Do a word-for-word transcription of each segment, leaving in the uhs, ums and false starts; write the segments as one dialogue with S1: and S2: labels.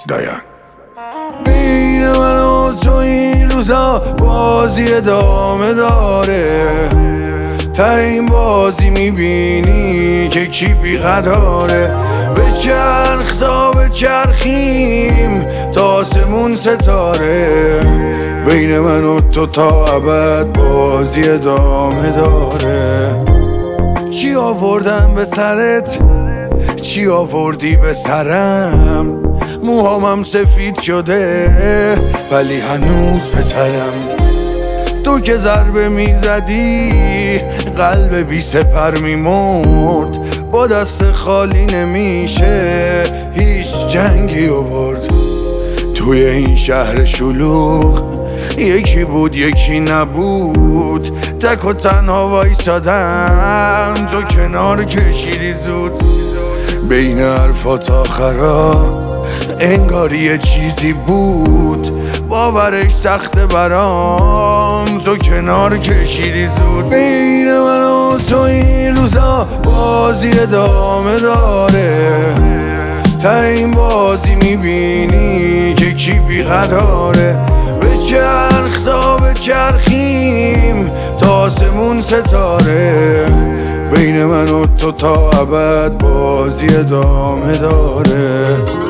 S1: دایان. بین من و تو این روزا بازی ادامه داره، تا این بازی میبینی که کی بیقراره. به چرخ تا به چرخیم تا آسمون ستاره، بین من و تو تا ابد بازی ادامه داره. چی آوردم به سرت، چی آوردی به سرم، موهامم سفید شده ولی هنوز پسرم. تو که ضربه میزدی قلب بی سپر میمرد، با دست خالی نمیشه هیچ جنگی و برد. توی این شهر شلوغ یکی بود یکی نبود، تک و تنها وایسادم تو کنار کشیدی زود. بین حرفات آخرا انگار یه چیزی بود، باورش سخته برام تو کنار کشیدی زود. بین من و تو این روزا بازی ادامه داره، تا این بازی میبینی که کی بیقراره. به چرخ تا به چرخیم تا آسمون ستاره، بین من و تو تا ابد بازی ادامه داره.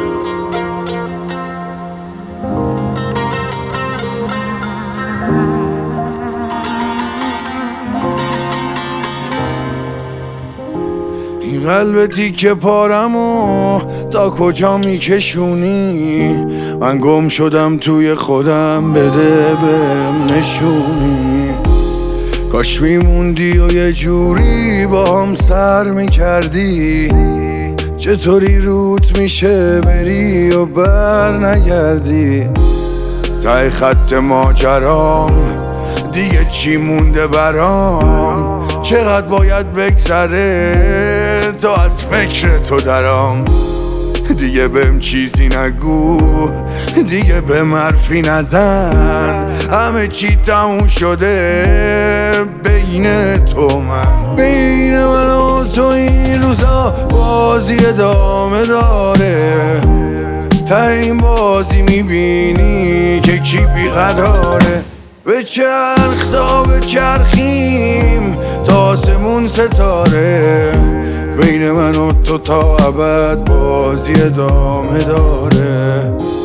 S1: این قلب تیکه پارمو تا کجا میکشونی، من گم شدم توی خودم، بده بهم نشونی. کاش میموندی و یه جوری با هم سر میکردی، چطوری روت میشه بری و بر نگردی. ته خط ماجرام دیگه چی مونده برام، چقدر باید بگذره تا از فکر تو درام. دیگه بهم چیزی نگو، دیگه بهم حرفی نزن، همه چی تموم شده بین تو من. بین من و تو این روزا بازی ادامه داره، تا این بازی میبینی که کی بیقراره. به چرخ تا به چرخیم تا آسمون ستاره، بین من و تو تا ابد بازی ادامه داره.